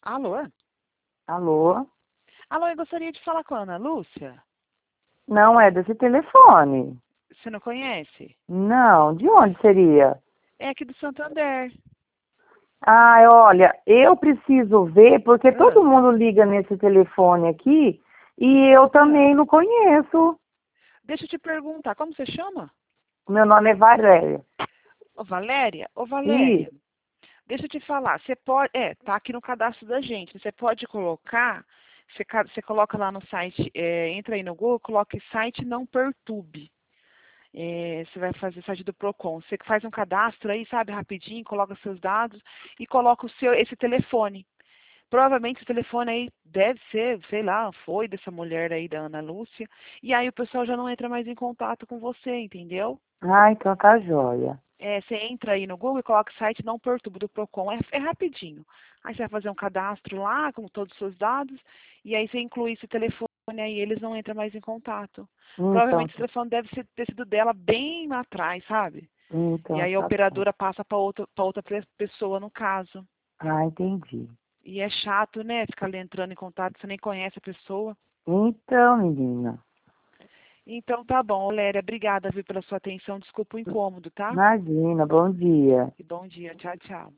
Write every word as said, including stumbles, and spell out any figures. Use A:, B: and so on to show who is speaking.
A: Alô?
B: Alô?
A: Alô, eu gostaria de falar com a Ana Lúcia.
B: Não é desse telefone.
A: Você não conhece?
B: Não, de onde seria?
A: É aqui do Santander.
B: Ah, olha, eu preciso ver, porque
A: Ah,
B: todo mundo liga nesse telefone aqui e eu
A: ah.
B: também não conheço.
A: Deixa eu te perguntar, como você chama?
B: Meu nome é Valéria.
A: Ô, Valéria? Ô,
B: E,
A: Valéria, deixa eu te falar. Você pode... É, tá aqui no cadastro da gente. Você pode colocar... Você, ca- você coloca lá no site, é, entra aí no Google, coloque site não perturbe. É, você vai fazer o site do Procon. Você faz um cadastro aí, sabe, rapidinho, coloca seus dados e coloca o seu, esse telefone. Provavelmente o telefone aí deve ser, sei lá, foi dessa mulher aí da Ana Lúcia. E aí o pessoal já não entra mais em contato com você, entendeu?
B: ah, então tá joia.
A: É, você entra aí no Google e coloca o site não perturbe do Procon. É, é rapidinho. Aí você vai fazer um cadastro lá com todos os seus dados e aí você inclui esse telefone aí eles não entram mais em contato.
B: Então,
A: Provavelmente esse telefone deve ser, ter sido dela bem lá atrás, sabe? E
B: então
A: aí a
B: tá bom.
A: operadora passa para outra, para outra pe- pessoa no caso.
B: Ah, entendi.
A: E é chato, né? Ficar ali entrando em contato, você nem conhece a pessoa.
B: Então, menina,
A: Então tá bom, Léria, obrigada, viu, pela sua atenção. Desculpa o incômodo, tá?
B: imagina, bom dia.
A: E bom dia. Tchau, tchau.